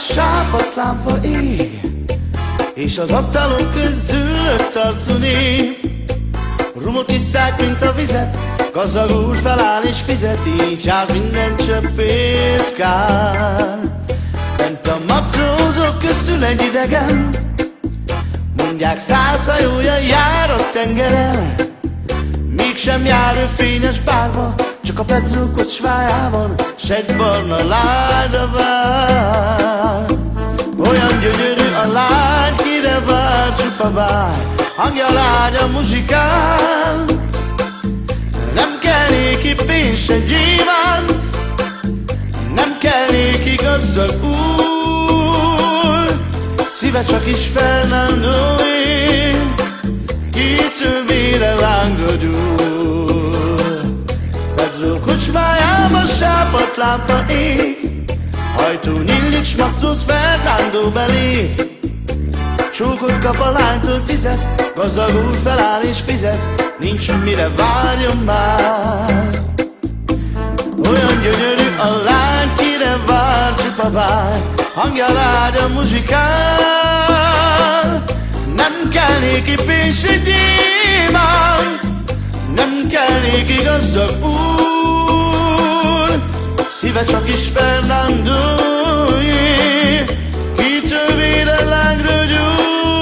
sápadlámpa ég, és az asztalon közülött arcon ég. Rumot isszák, mint a vizet, gazdag úr feláll és fizet, így hát minden csöppét kár. Bent a matrózok köztül egy idegen, mondják 100 hajója jár a tengeren. Mégsem jár ő fényes bárba, csak a Petró kocsmájában s egy barna lányra vár. Olyan gyönyörű a lány, kire vár, csupa vár, hangja lágyan muzsikál. Nem kell néki pénz se gyémánt, nem kell néki gazdag úr, szíve csak is Fernandóé, kitövére lángra gyúr. Pedro kocsmájában sápadlámpa ég, ajtó nyílik, s matróz Fernando belép. Csókot kap a lánytól 10, gazdag úr feláll és fizet, nincs mire várjon már. Olyan gyönyörű a lány, kire vár, csupa vár, hangja lágyan muzsikál. Nem kell néki pénz se gyémánt, nem kell néki gazdag úr, szíve csak is Fernandóé, kitövére lángra gyúr.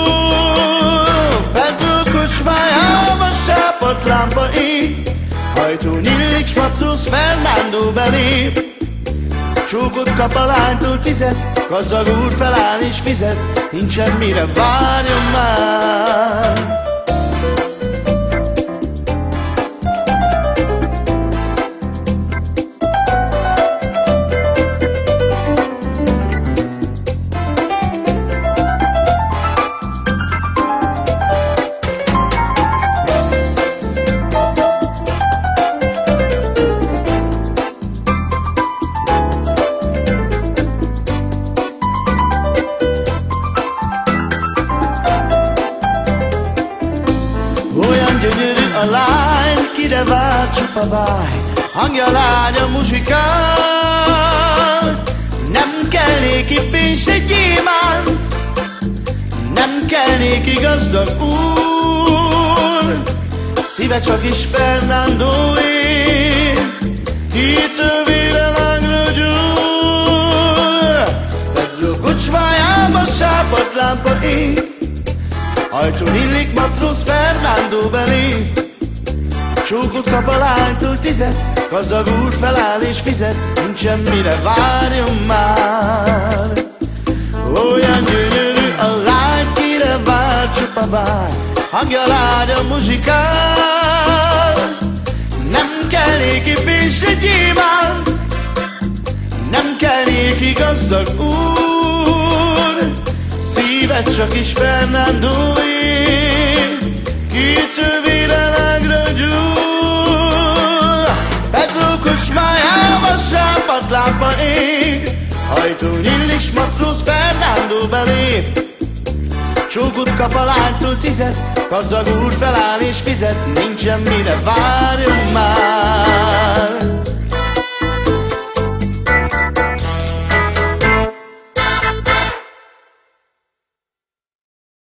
Pedro kocsmájában sápadlámpa ég, ajtó nyílik, s matróz Fernando belép. Csókot kap a lánytól 10, gazdag úr feláll és fizet, nincsen mire várjon már. Olyan gyönyörű a lány, kire vár, csupa báj, hangja lágyan muzsikál. Nem kell néki pénz se gyémánt, nem kell néki gazdag úr, szíve csak is Fernandóé, kitövére lángra gyúr. Pedro kocsmájában sápadlámpa ég, ajtó nyílik, matróz Fernando belép. Csókot kap a lánytól 10, gazdag úr feláll és fizet, nincsen mire várjon már. Olyan gyönyörű a lány, kire vár, csupa vár, hangja lágyan muzsikál. Nem kell néki pénz se gyémánt, nem kell néki gazdag úr, szíve csak is Fernandóé, kitövére lángra gyúr. Pedro kocsmájában sápadlámpa ég, ajtó nyílik, s matróz Fernando belép. Csókot kap a lánytól 10, gazdag úr feláll és fizet, nincsen mire várjon már.